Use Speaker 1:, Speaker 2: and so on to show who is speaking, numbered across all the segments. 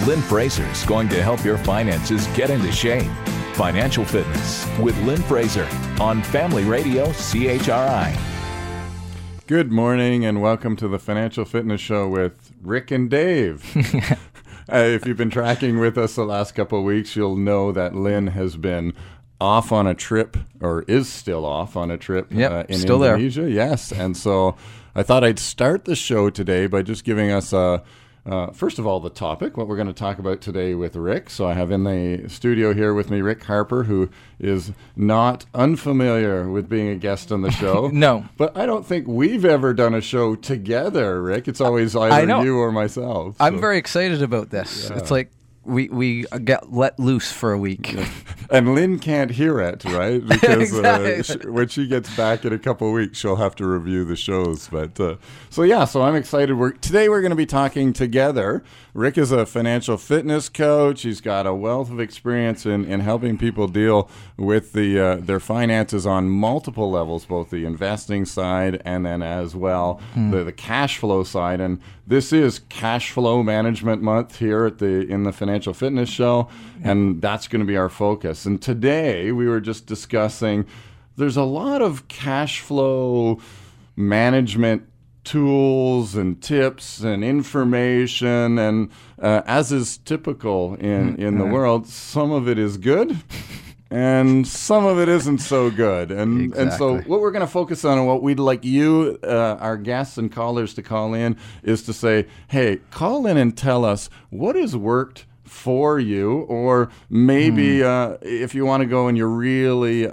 Speaker 1: Lynn Fraser is going to help your finances get into shape. Financial Fitness with Lynn Fraser on Family Radio CHRI.
Speaker 2: Good morning and welcome to the Financial Fitness Show with Rick and Dave. If you've been tracking with us the last couple of weeks, you'll know that Lynn has been off on a trip, or is still off on a trip in
Speaker 3: still
Speaker 2: Indonesia.
Speaker 3: There.
Speaker 2: Yes, and so I thought I'd start the show today by just giving us first of all, the topic, what we're going to talk about today with Rick. So I have in the studio here with me Rick Harper, who is not unfamiliar with being a guest on the show.
Speaker 3: No.
Speaker 2: But I don't think we've ever done a show together, Rick. It's always either you or myself.
Speaker 3: I'm very excited about this. Yeah. It's like we get let loose for a week.
Speaker 2: Yeah. And Lynn can't hear it, right? Because
Speaker 3: exactly.
Speaker 2: When she gets back in a couple of weeks, she'll have to review the shows. But so I'm excited. Today we're going to be talking together. Rick is a financial fitness coach. He's got a wealth of experience in helping people deal with their finances on multiple levels, both the investing side and then as well the cash flow side. And this is Cash Flow Management Month here in the Financial Fitness Show, and that's going to be our focus. And today we were just discussing there's a lot of cash flow management tools and tips and information, and as is typical in the world, some of it is good and some of it isn't so good. And so what we're going to focus on and what we'd like you, our guests and callers, to call in is to say, hey, call in and tell us what has worked for you, or maybe if you want to go and you're really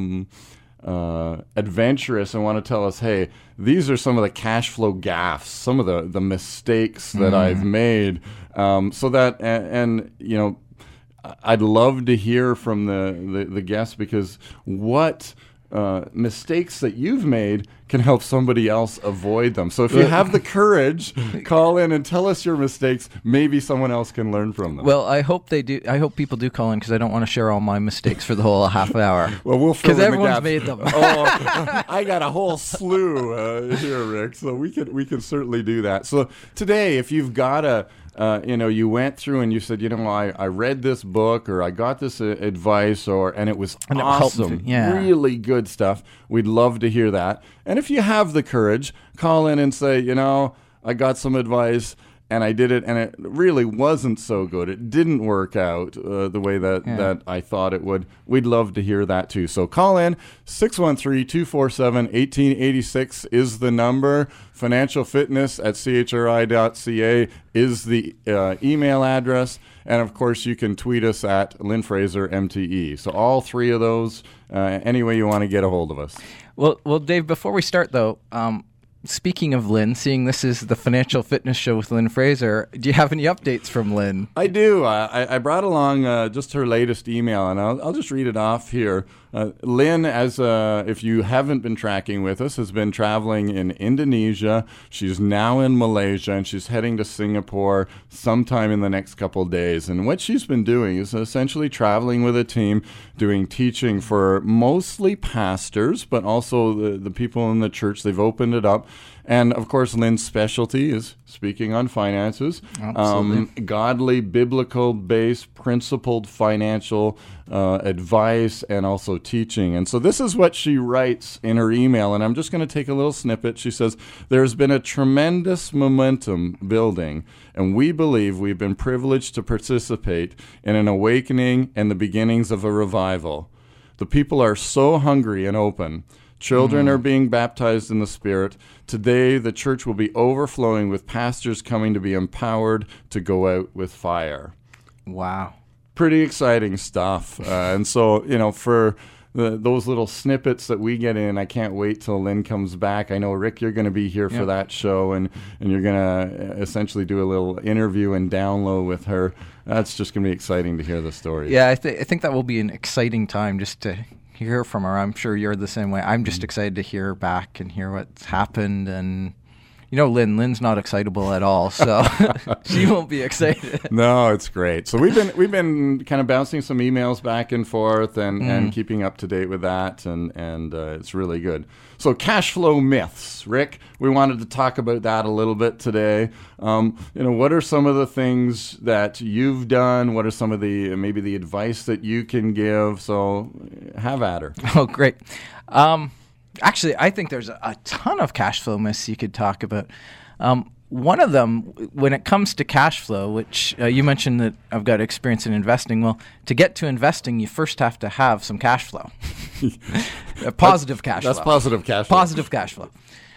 Speaker 2: adventurous and want to tell us, hey, these are some of the cash flow gaffes, some of the mistakes that I've made, so that and you know, I'd love to hear from the guests, because what mistakes that you've made can help somebody else avoid them. So if you have the courage, call in and tell us your mistakes. Maybe someone else can learn from them.
Speaker 3: Well, I hope they do. I hope people do call in, because I don't want to share all my mistakes for the whole half hour.
Speaker 2: Well, we'll fill in the
Speaker 3: everyone's
Speaker 2: gaps.
Speaker 3: made them.
Speaker 2: I got a whole slew here, Rick. So we can certainly do that. So today, if you've got you went through and you said, I read this book, or I got this advice, and it was awesome, really good stuff. We'd love to hear that. And if you have the courage, call in and say, I got some advice and I did it, and it really wasn't so good. It didn't work out the way that I thought it would. We'd love to hear that too. So call in. 613-247-1886 is the number. financialfitness@chri.ca is the email address. And, of course, you can tweet us at Lynn Fraser MTE. So all three of those, any way you want to get a hold of us.
Speaker 3: Well, Dave, before we start, though, speaking of Lynn, seeing this is the Financial Fitness Show with Lynn Fraser, do you have any updates from Lynn?
Speaker 2: I do. I brought along just her latest email, and I'll just read it off here. Lynn, if you haven't been tracking with us, has been traveling in Indonesia. She's now in Malaysia, and she's heading to Singapore sometime in the next couple of days. And what she's been doing is essentially traveling with a team, doing teaching for mostly pastors, but also the people in the church. They've opened it up. And, of course, Lynn's specialty is speaking on finances. Godly, biblical-based, principled financial advice, and also teaching. And so this is what she writes in her email, and I'm just going to take a little snippet. She says, "There's been a tremendous momentum building, and we believe we've been privileged to participate in an awakening and the beginnings of a revival. The people are so hungry and open. Children are being baptized in the Spirit. Today, the church will be overflowing with pastors coming to be empowered to go out with fire."
Speaker 3: Wow.
Speaker 2: Pretty exciting stuff. And so, for those little snippets that we get in, I can't wait till Lynn comes back. I know, Rick, you're going to be here for that show, and you're going to essentially do a little interview and download with her. That's just going to be exciting to hear the story.
Speaker 3: Yeah, I think that will be an exciting time just to hear from her. I'm sure you're the same way. I'm just excited to hear back and hear what's happened, and Lynn's not excitable at all, so she won't be excited.
Speaker 2: No, it's great. So we've been kind of bouncing some emails back and forth and keeping up to date with that, and it's really good. So cash flow myths, Rick. We wanted to talk about that a little bit today. What are some of the things that you've done? What are some of maybe the advice that you can give? So have at her.
Speaker 3: Oh, great. Actually, I think there's a ton of cash flow myths you could talk about. One of them, when it comes to cash flow, which you mentioned that I've got experience in investing. Well, to get to investing, you first have to have some cash flow. Positive cash flow.
Speaker 2: That's positive cash flow.
Speaker 3: Positive cash flow.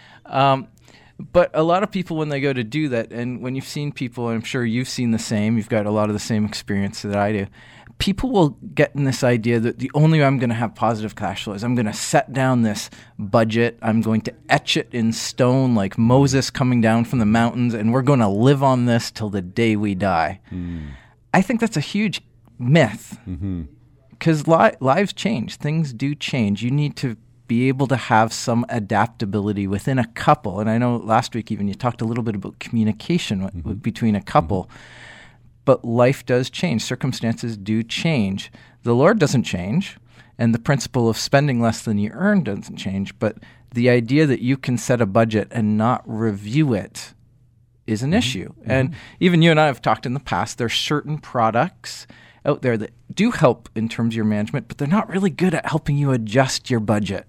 Speaker 3: But a lot of people, when they go to do that, and when you've seen people, and I'm sure you've seen the same, you've got a lot of the same experience that I do, people will get in this idea that the only way I'm going to have positive cash flow is I'm going to set down this budget, I'm going to etch it in stone like Moses coming down from the mountains, and we're going to live on this till the day we die. I think that's a huge myth, because lives change. Things do change. You need to be able to have some adaptability within a couple. And I know last week even you talked a little bit about communication between a couple. But life does change. Circumstances do change. The Lord doesn't change, and the principle of spending less than you earn doesn't change. But the idea that you can set a budget and not review it is an issue. And even you and I have talked in the past, there's certain products out there that do help in terms of your management, but they're not really good at helping you adjust your budget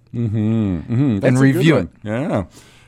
Speaker 3: and review it.
Speaker 2: Yeah.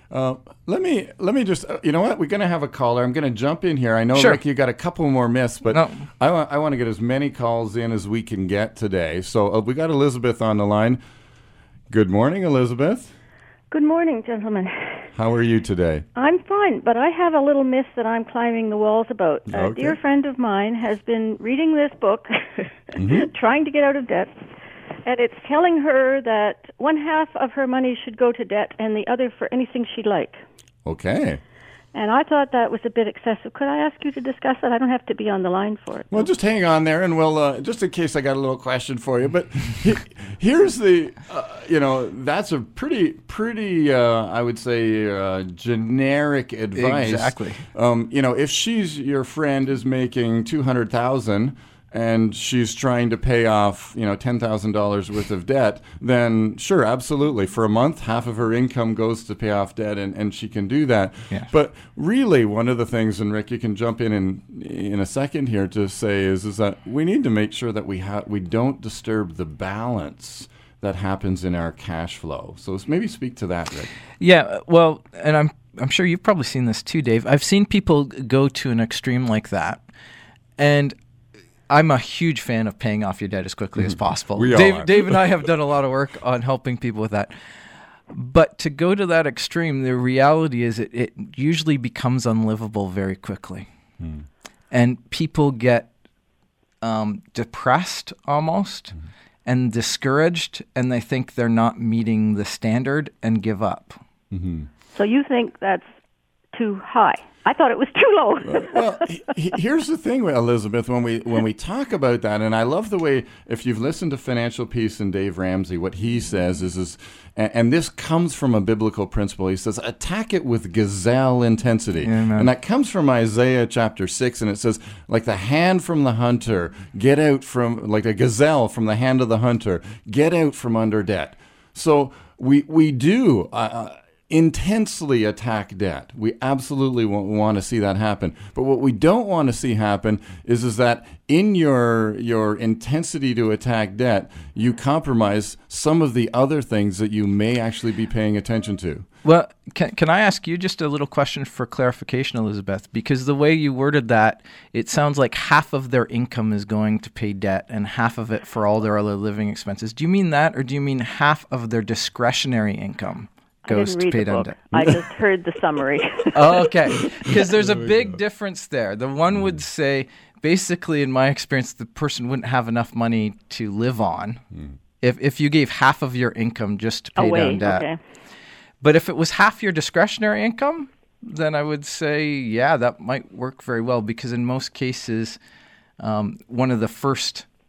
Speaker 2: Let me just, you know what? We're going to have a caller. I'm going to jump in here. I know,
Speaker 3: Sure.
Speaker 2: Rick, you got a couple more myths, but I want to get as many calls in as we can get today. So we got Elizabeth on the line. Good morning, Elizabeth.
Speaker 4: Good morning, gentlemen.
Speaker 2: How are you today?
Speaker 4: I'm fine, but I have a little myth that I'm climbing the walls about. A
Speaker 2: Okay.
Speaker 4: dear friend of mine has been reading this book, trying to get out of debt, and it's telling her that one half of her money should go to debt and the other for anything she'd like.
Speaker 2: Okay.
Speaker 4: And I thought that was a bit excessive. Could I ask you to discuss that? I don't have to be on the line for it.
Speaker 2: Well, just hang on there, and we'll just in case I got a little question for you. But here's the, that's a pretty, I would say, generic advice.
Speaker 3: Exactly.
Speaker 2: If she's your friend is making $200,000 and she's trying to pay off, $10,000 worth of debt, then sure, absolutely. For a month, half of her income goes to pay off debt, and she can do that.
Speaker 3: Yeah.
Speaker 2: But really, one of the things, and Rick, you can jump in a second here to say is that we need to make sure that we don't disturb the balance that happens in our cash flow. So maybe speak to that, Rick.
Speaker 3: Yeah, well, and I'm sure you've probably seen this too, Dave. I've seen people go to an extreme like that, and I'm a huge fan of paying off your debt as quickly as possible.
Speaker 2: We all are.
Speaker 3: Dave and I have done a lot of work on helping people with that. But to go to that extreme, the reality is it usually becomes unlivable very quickly. And people get depressed almost and discouraged, and they think they're not meeting the standard and give up.
Speaker 4: So you think that's too high? I thought it was too low.
Speaker 2: Well, here's the thing, Elizabeth, when we talk about that, and I love the way, if you've listened to Financial Peace and Dave Ramsey, what he says is and this comes from a biblical principle. He says, attack it with gazelle intensity.
Speaker 3: Amen.
Speaker 2: And that comes from Isaiah chapter 6, and it says, like the hand from the hunter, get out from, like a gazelle from the hand of the hunter, get out from under debt. So we do intensely attack debt. We absolutely want to see that happen. But what we don't want to see happen is that in your intensity to attack debt, you compromise some of the other things that you may actually be paying attention to.
Speaker 3: Well, can I ask you just a little question for clarification, Elizabeth? Because the way you worded that, it sounds like half of their income is going to pay debt and half of it for all their other living expenses. Do you mean that, or do you mean half of their discretionary income goes to pay down debt?
Speaker 4: I just heard the summary.
Speaker 3: Oh, okay. Because there's a big difference there. The one would say, basically, in my experience, the person wouldn't have enough money to live on if you gave half of your income just to pay down debt.
Speaker 4: Okay.
Speaker 3: But if it was half your discretionary income, then I would say, yeah, that might work very well, because in most cases, one of the first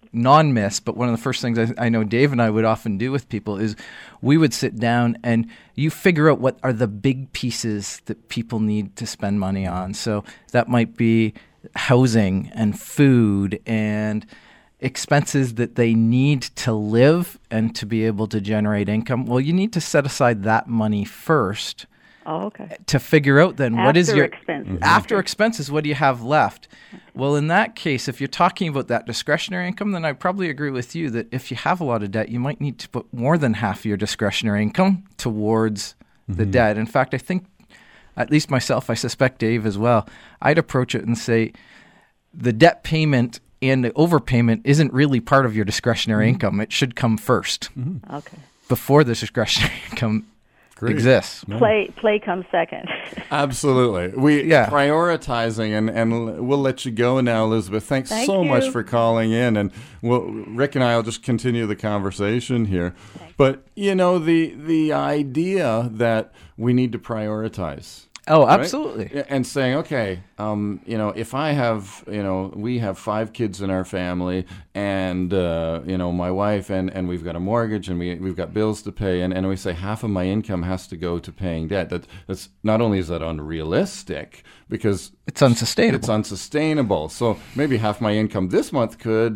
Speaker 3: non-myths, but one of the first things I know Dave and I would often do with people is we would sit down and you figure out what are the big pieces that people need to spend money on. So that might be housing and food and expenses that they need to live and to be able to generate income. Well, you need to set aside that money first.
Speaker 4: Oh, okay.
Speaker 3: To figure out then what is your
Speaker 4: expenses.
Speaker 3: After expenses, what do you have left? Well, in that case, if you're talking about that discretionary income, then I probably agree with you that if you have a lot of debt, you might need to put more than half of your discretionary income towards the debt. In fact, I think, at least myself, I suspect Dave as well, I'd approach it and say the debt payment and the overpayment isn't really part of your discretionary income. It should come first
Speaker 4: Okay.
Speaker 3: before the discretionary income exists.
Speaker 4: Play comes second.
Speaker 2: Absolutely. Prioritizing, and we'll let you go now, Elizabeth. Thanks so much for calling in, and Rick and I will just continue the conversation here. But, the idea that we need to prioritize.
Speaker 3: Oh,
Speaker 2: right?
Speaker 3: absolutely.
Speaker 2: And saying, okay, if I have, we have 5 kids in our family, and my wife, and we've got a mortgage, and we've got bills to pay, and we say half of my income has to go to paying debt. That's not only is that unrealistic, because
Speaker 3: it's unsustainable.
Speaker 2: It's unsustainable. So maybe half my income this month could,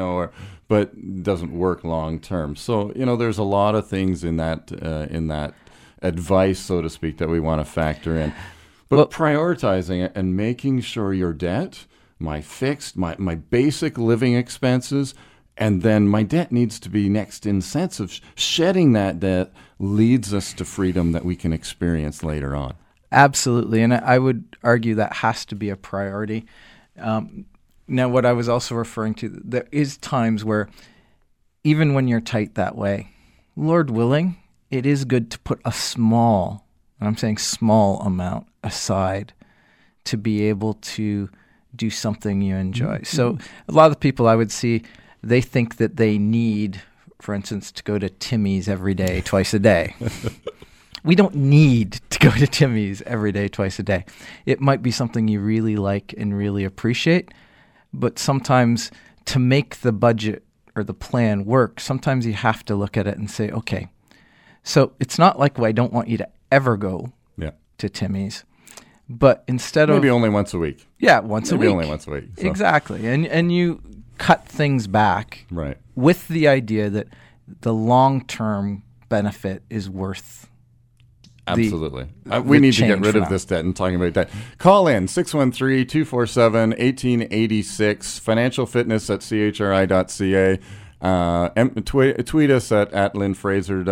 Speaker 2: but doesn't work long term. So there's a lot of things in that advice, so to speak, that we want to factor in. But prioritizing it and making sure your debt, my fixed, my basic living expenses, and then my debt needs to be next in sense of shedding that debt leads us to freedom that we can experience later on.
Speaker 3: Absolutely. And I would argue that has to be a priority. Now, what I was also referring to, there is times where even when you're tight that way, Lord willing, it is good to put a small, and I'm saying small amount aside to be able to do something you enjoy. Mm-hmm. So a lot of the people I would see, they think that they need, for instance, to go to Timmy's every day, twice a day. We don't need to go to Timmy's every day, twice a day. It might be something you really like and really appreciate, but sometimes to make the budget or the plan work, sometimes you have to look at it and say, okay, so it's not like I don't want you to ever go to Timmy's, but instead of...
Speaker 2: Maybe only once a week.
Speaker 3: Yeah, once a week.
Speaker 2: Maybe only once a week.
Speaker 3: So. Exactly. And you cut things back with the idea that the long-term benefit is worth...
Speaker 2: Absolutely. We need to get rid of this debt and talking about that. Call in 613-247-1886, financialfitness@chri.ca. Tweet us at Lynn Fraser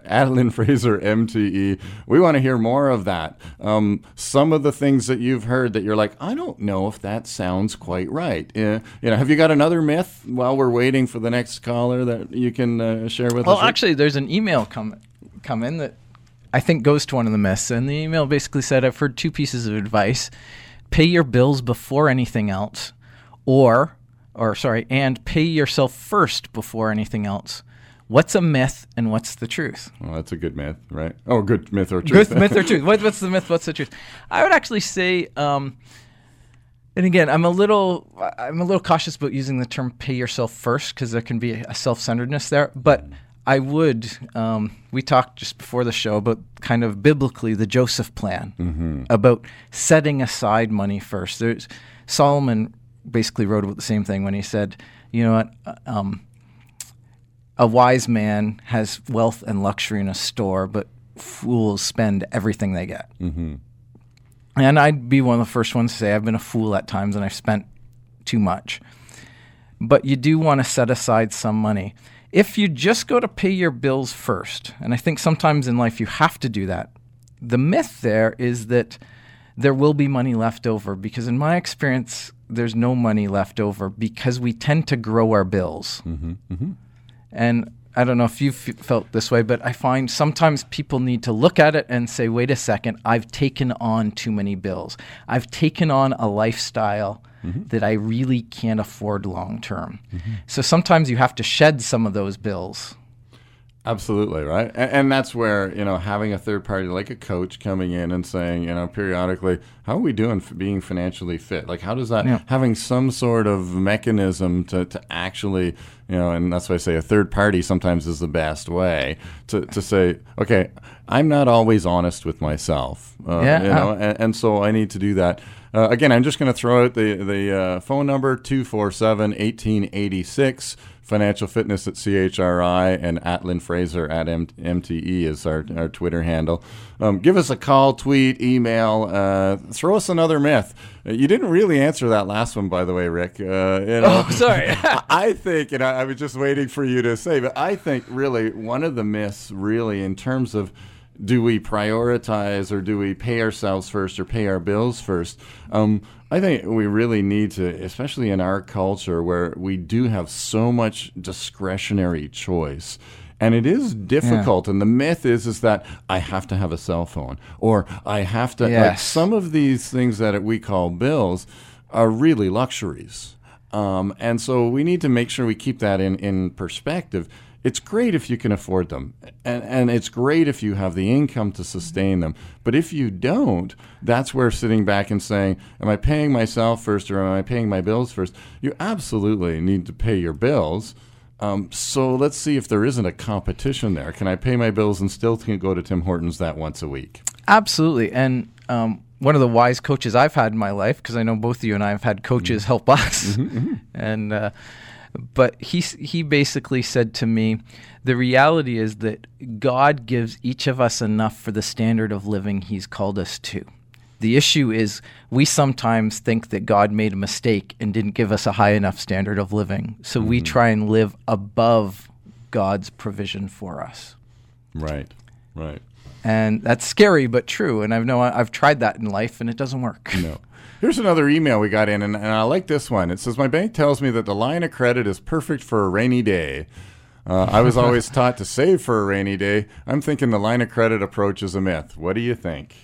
Speaker 2: MTE. We want to hear more of that. Some of the things that you've heard that you're like, I don't know if that sounds quite right. Have you got another myth while we're waiting for the next caller that you can share with us?
Speaker 3: Well, actually, there's an email come in that I think goes to one of the myths, and the email basically said, I've heard 2 pieces of advice: pay your bills before anything else, and pay yourself first before anything else. What's a myth and what's the truth?
Speaker 2: Well, that's a good myth, right? Oh, good myth or truth.
Speaker 3: Good myth or truth. What's the myth? What's the truth? I would actually say, and again, I'm a little cautious about using the term "pay yourself first" because there can be a self-centeredness there. But I would. We talked just before the show about kind of biblically the Joseph plan, about setting aside money first. Solomon basically wrote about the same thing when he said, you know what, a wise man has wealth and luxury in a store, but fools spend everything they get. Mm-hmm. And I'd be one of the first ones to say I've been a fool at times and I've spent too much. But you do want to set aside some money. If you just go to pay your bills first, and I think sometimes in life you have to do that, the myth there is that there will be money left over, because in my experience, there's no money left over because we tend to grow our bills. Mm-hmm, mm-hmm. And I don't know if you've felt this way, but I find sometimes people need to look at it and say, wait a second, I've taken on too many bills. I've taken on a lifestyle that I really can't afford long term. Mm-hmm. So sometimes you have to shed some of those bills.
Speaker 2: Absolutely, right? And that's where, having a third party like a coach coming in and saying, periodically, how are we doing being financially fit? Like, how does that, having some sort of mechanism to actually, and that's why I say a third party sometimes is the best way to say, okay, I'm not always honest with myself, and so I need to do that. Again, I'm just going to throw out the phone number, 247-1886. Financial Fitness at CHRI, and at Lynn Fraser at MTE is our Twitter handle. Give us a call, tweet, email. Throw us another myth. You didn't really answer that last one, by the way, Rick.
Speaker 3: Oh, sorry.
Speaker 2: I think, and I was just waiting for you to say, but I think really one of the myths really in terms of do we prioritize or do we pay ourselves first or pay our bills first? I think we really need to, especially in our culture where we do have so much discretionary choice. And it is difficult. And the myth is that I have to have a cell phone or I have to, like some of these things that we call bills are really luxuries. And so we need to make sure we keep that in perspective. It's great if you can afford them, and it's great if you have the income to sustain them. But if you don't, that's where sitting back and saying, am I paying myself first or am I paying my bills first? You absolutely need to pay your bills. So let's see if there isn't a competition there. Can I pay my bills and still can go to Tim Hortons that once a week?
Speaker 3: Absolutely. And one of the wise coaches I've had in my life, because I know both of you and I have had coaches help us, and but he basically said to me, the reality is that God gives each of us enough for the standard of living he's called us to. The issue is we sometimes think that God made a mistake and didn't give us a high enough standard of living. So we try and live above God's provision for us.
Speaker 2: Right.
Speaker 3: And that's scary but true. And I've tried that in life and it doesn't work.
Speaker 2: No. Here's another email we got in, and I like this one. It says, my bank tells me that the line of credit is perfect for a rainy day. I was always taught to save for a rainy day. I'm thinking the line of credit approach is a myth. What do you think?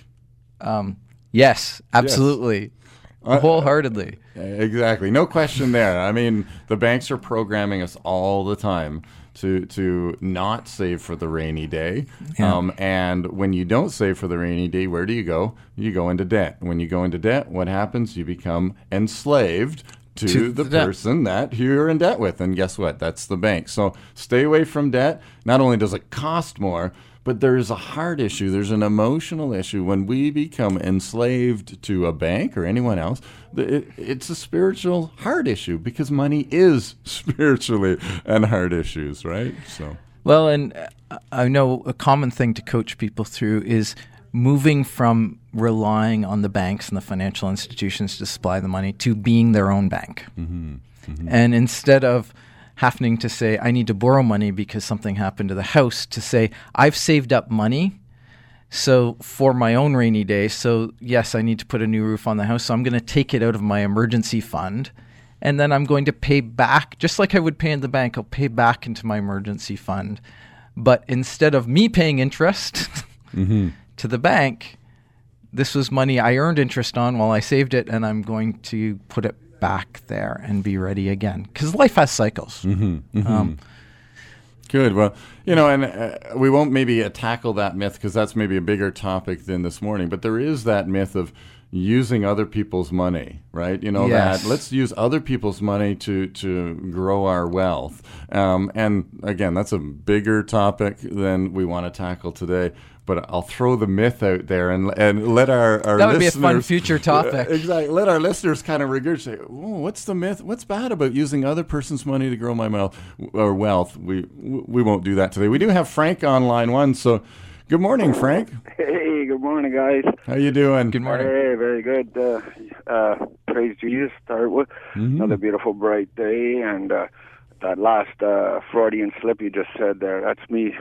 Speaker 3: Yes, absolutely. Wholeheartedly.
Speaker 2: Exactly. No question there. I mean, the banks are programming us all the time to not save for the rainy day. And when you don't save for the rainy day, where do you go? You go into debt. When you go into debt, what happens? You become enslaved to the person that you're in debt with. And guess what? That's the bank. So stay away from debt. Not only does it cost more, but there is a heart issue. There's an emotional issue. When we become enslaved to a bank or anyone else, it's a spiritual heart issue because money is spiritually and heart issues, right? So,
Speaker 3: well, and I know a common thing to coach people through is moving from relying on the banks and the financial institutions to supply the money to being their own bank. And instead of having to say, I need to borrow money because something happened to the house, to say, I've saved up money so for my own rainy day. So yes, I need to put a new roof on the house. So I'm going to take it out of my emergency fund. And then I'm going to pay back, just like I would pay in the bank, I'll pay back into my emergency fund. But instead of me paying interest to the bank, this was money I earned interest on while I saved it, and I'm going to put it back there and be ready again, because life has cycles.
Speaker 2: Good. Well, and we won't maybe tackle that myth because that's maybe a bigger topic than this morning, but there is that myth of using other people's money, right? That let's use other people's money to grow our wealth. And again, that's a bigger topic than we want to tackle today. But I'll throw the myth out there and let our listeners...
Speaker 3: That would be a fun future topic.
Speaker 2: Exactly. Let our listeners kind of regurgitate, what's the myth? What's bad about using other person's money to grow my wealth? We won't do that today. We do have Frank on line one, so good morning, Frank.
Speaker 5: Hey, good morning, guys.
Speaker 2: How you doing?
Speaker 3: Good morning.
Speaker 5: Hey, very good. Praise Jesus. Start with another beautiful, bright day, and that last Freudian slip you just said there, that's me.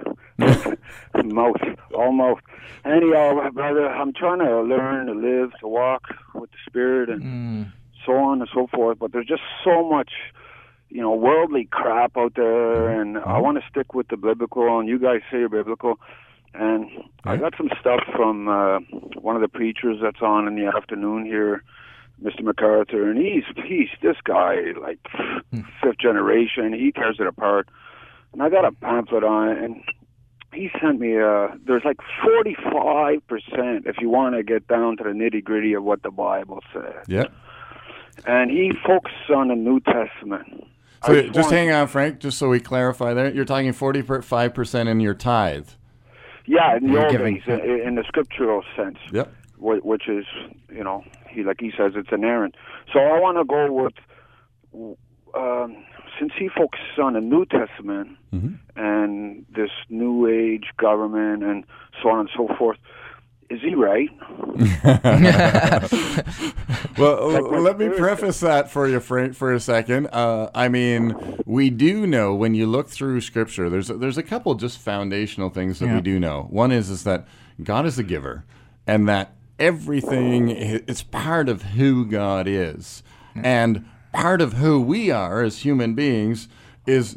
Speaker 5: Almost. Anyhow, brother, I'm trying to learn to live, to walk with the Spirit, and so on and so forth, but there's just so much, worldly crap out there, and I want to stick with the biblical, and you guys say you're biblical, and I got some stuff from one of the preachers that's on in the afternoon here, Mr. MacArthur, and he's this guy, like fifth generation. He tears it apart. And I got a pamphlet on it, and he sent me there's like 45% if you want to get down to the nitty-gritty of what the Bible says.
Speaker 2: Yeah.
Speaker 5: And he focuses on the New Testament.
Speaker 2: So just hang on, Frank, just so we clarify there. You're talking 45% in your tithe.
Speaker 5: Yeah, in the old
Speaker 3: giving.
Speaker 5: days, in the scriptural sense.
Speaker 2: Yep.
Speaker 5: Which is, he says, it's inerrant. So I want to go with, since he focuses on the New Testament and this New Age government and so on and so forth, is he right?
Speaker 2: Well, let me preface that for you, Frank, for a second. I mean, we do know when you look through Scripture, there's a couple just foundational things that we do know. One is that God is a giver, and that everything is part of who God is, and part of who we are as human beings is.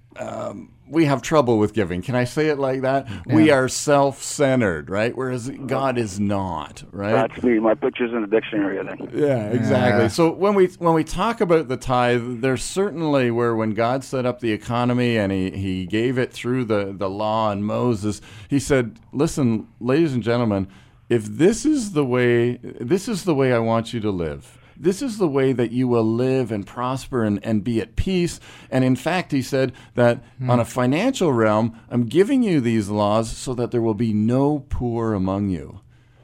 Speaker 2: We have trouble with giving. Can I say it like that? Yeah. We are self-centered, right? Whereas God is not, right?
Speaker 5: That's me. My picture's in the dictionary, I think.
Speaker 2: Yeah, exactly. Yeah. So when we talk about the tithe, there's certainly where when God set up the economy and he gave it through the law and Moses, he said, listen, ladies and gentlemen, if this is the way I want you to live. This is the way that you will live and prosper and be at peace. And in fact, he said that on a financial realm, I'm giving you these laws so that there will be no poor among you.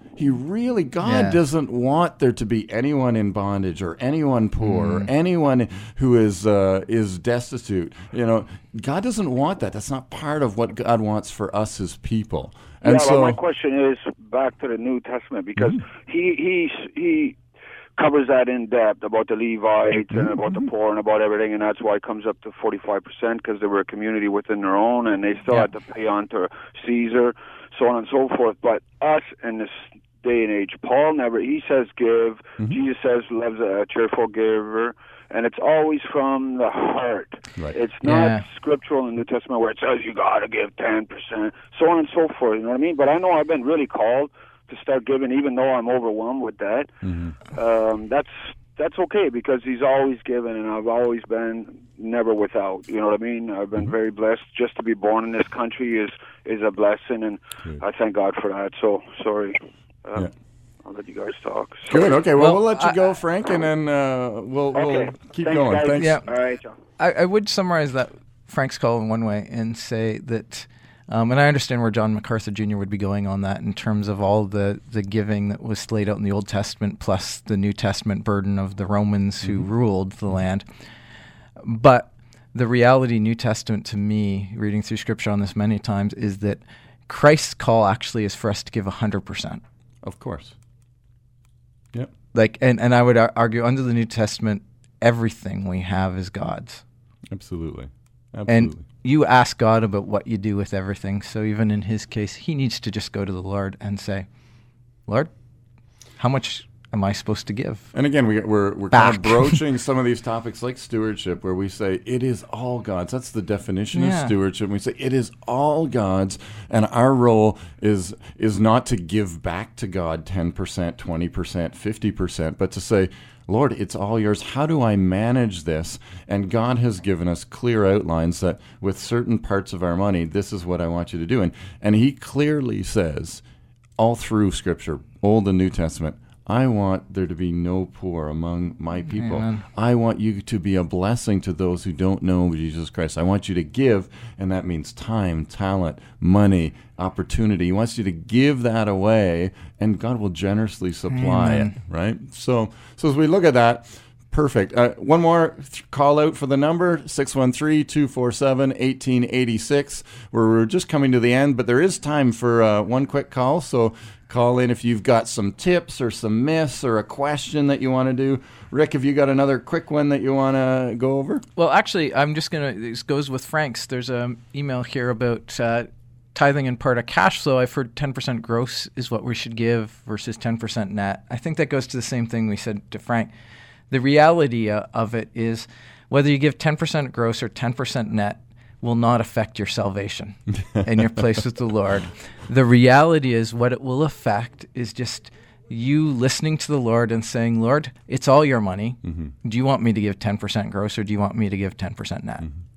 Speaker 2: God doesn't want there to be anyone in bondage or anyone poor or anyone who is destitute. God doesn't want that. That's not part of what God wants for us as people. And so
Speaker 5: my question is back to the New Testament, because he covers that in depth about the Levites and about the poor and about everything, and that's why it comes up to 45%, because they were a community within their own, and they still had to pay on to Caesar, so on and so forth. But us in this day and age, Paul he says give, Jesus says loves a cheerful giver, and it's always from the heart. Right. It's not scriptural in the New Testament where it says you got to give 10%, so on and so forth, you know what I mean? But I know I've been really called to start giving, even though I'm overwhelmed with that. That's okay, because he's always given, and I've always been never without. You know what I mean? I've been very blessed. Just to be born in this country is a blessing, and I thank God for that. So sorry. I'll let you guys talk. Sorry.
Speaker 2: Good. Okay. Well, we'll let you go, Frank, and then we'll keep going.
Speaker 5: Guys.
Speaker 2: Thanks.
Speaker 3: Yeah.
Speaker 5: All right, John.
Speaker 3: I would summarize that Frank's call in one way and say that. And I understand where John MacArthur Jr. would be going on that in terms of all the giving that was laid out in the Old Testament plus the New Testament burden of the Romans who ruled the land. But the reality, New Testament to me, reading through Scripture on this many times, is that Christ's call actually is for us to give 100%.
Speaker 2: Of course. Yep.
Speaker 3: And I would argue under the New Testament, everything we have is God's.
Speaker 2: Absolutely.
Speaker 3: And you ask God about what you do with everything. So even in his case, he needs to just go to the Lord and say, Lord, how much am I supposed to give?
Speaker 2: And again, we're kind of broaching some of these topics like stewardship, where we say it is all God's. That's the definition of stewardship. We say it is all God's, and our role is not to give back to God 10%, 20%, 50%, but to say, Lord, it's all yours. How do I manage this? And God has given us clear outlines that with certain parts of our money, this is what I want you to do. And he clearly says all through Scripture, Old and New Testament, I want there to be no poor among my people. Amen. I want you to be a blessing to those who don't know Jesus Christ. I want you to give, and that means time, talent, money, opportunity. He wants you to give that away, and God will generously supply it, right? So as we look at that, perfect. One more call out for the number, 613-247-1886. We're just coming to the end, but there is time for one quick call, so call in if you've got some tips or some myths or a question that you want to do. Rick, have you got another quick one that you want to go over?
Speaker 3: Well, actually, I'm just going to, this goes with Frank's. There's an email here about tithing and part of cash flow. I've heard 10% gross is what we should give versus 10% net. I think that goes to the same thing we said to Frank. The reality of it is whether you give 10% gross or 10% net will not affect your salvation and your place with the Lord. The reality is what it will affect is just you listening to the Lord and saying, Lord, it's all your money. Mm-hmm. Do you want me to give 10% gross or do you want me to give 10% net?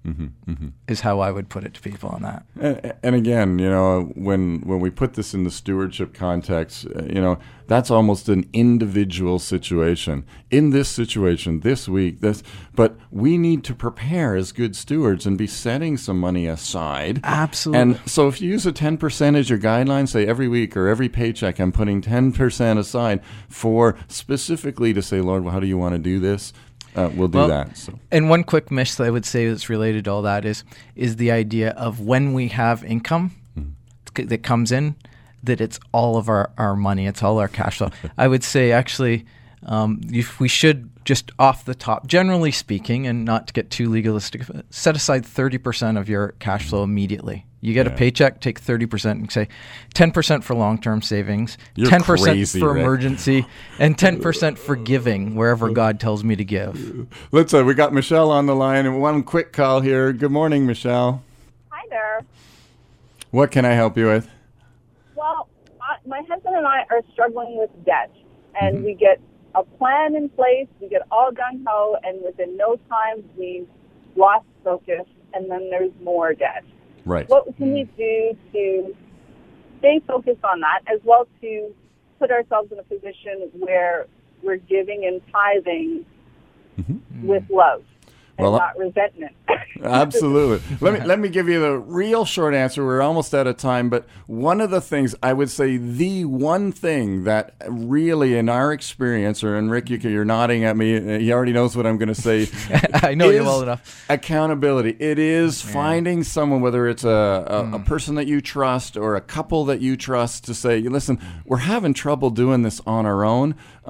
Speaker 3: is how I would put it to people on that.
Speaker 2: And again, when we put this in the stewardship context, that's almost an individual situation. In this situation, this week, but we need to prepare as good stewards and be setting some money aside.
Speaker 3: Absolutely.
Speaker 2: And so if you use a 10% as your guideline, say every week or every paycheck, I'm putting 10% aside for specifically to say, Lord, well, how do you want to do this? We'll do that. So.
Speaker 3: And one quick myth that I would say that's related to all that is the idea of when we have income that comes in, that it's all of our money, it's all our cash flow. I would say actually if we should just off the top, generally speaking, and not to get too legalistic, set aside 30% of your cash flow immediately. You get a paycheck, take 30% and say 10% for long-term savings,
Speaker 2: You're
Speaker 3: 10%
Speaker 2: crazy,
Speaker 3: for
Speaker 2: Rick.
Speaker 3: emergency, and 10% for giving wherever God tells me to give.
Speaker 2: Let's we got Michelle on the line, and one quick call here. Good morning, Michelle.
Speaker 6: Hi there.
Speaker 2: What can I help you with?
Speaker 6: Well, my husband and I are struggling with debt, and we get a plan in place, we get all gung-ho, and within no time we've lost focus, and then there's more debt.
Speaker 2: Right.
Speaker 6: What can we do to stay focused on that, as well to put ourselves in a position where we're giving and tithing with love and not resentment?
Speaker 2: Absolutely. Let me give you the real short answer. We're almost out of time, but one of the things I would say, the one thing that really, in our experience, and Rick, you're nodding at me. He already knows what I'm going to say.
Speaker 3: I know you well enough.
Speaker 2: Accountability. It is finding someone, whether it's a person that you trust or a couple that you trust, to say, listen, we're having trouble doing this on our own.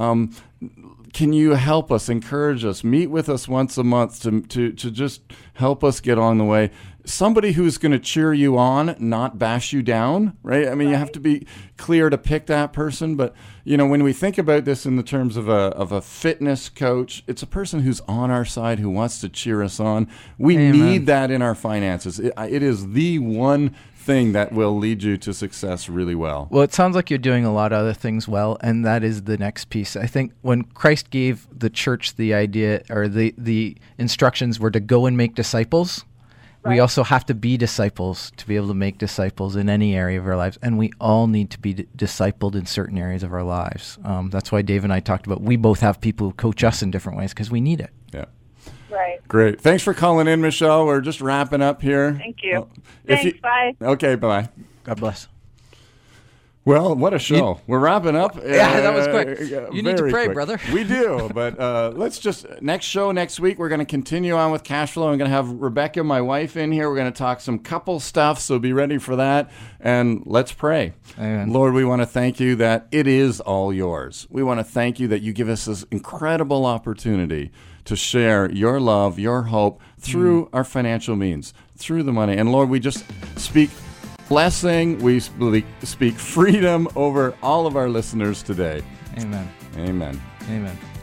Speaker 2: Can you help us, encourage us, meet with us once a month to just help us get on the way? Somebody who's going to cheer you on, not bash you down, right? I mean, you have to be clear to pick that person. But, when we think about this in the terms of a fitness coach, it's a person who's on our side, who wants to cheer us on. We need that in our finances. It is the one thing that will lead you to success really well.
Speaker 3: Well, it sounds like you're doing a lot of other things well, and that is the next piece. I think when Christ gave the church the idea, or the instructions were to go and make disciples, we also have to be disciples to be able to make disciples in any area of our lives, and we all need to be discipled in certain areas of our lives. That's why Dave and I talked about we both have people who coach us in different ways because we need it.
Speaker 2: Yeah.
Speaker 6: Right.
Speaker 2: Great. Thanks for calling in, Michelle. We're just wrapping up here.
Speaker 6: Thank you. Thanks. Bye.
Speaker 2: Okay, bye.
Speaker 3: God bless.
Speaker 2: Well, what a show. We're wrapping up.
Speaker 3: Yeah, that was quick. You need to pray, brother.
Speaker 2: We do, but let's just, next week, we're going to continue on with cash flow. I'm going to have Rebecca, my wife, in here. We're going to talk some couple stuff, so be ready for that. And let's pray.
Speaker 3: Amen.
Speaker 2: Lord, we want to thank you that it is all yours. We want to thank you that you give us this incredible opportunity to share your love, your hope through our financial means, through the money. And Lord, we just speak blessing, we speak freedom over all of our listeners today.
Speaker 3: Amen.
Speaker 2: Amen.
Speaker 3: Amen.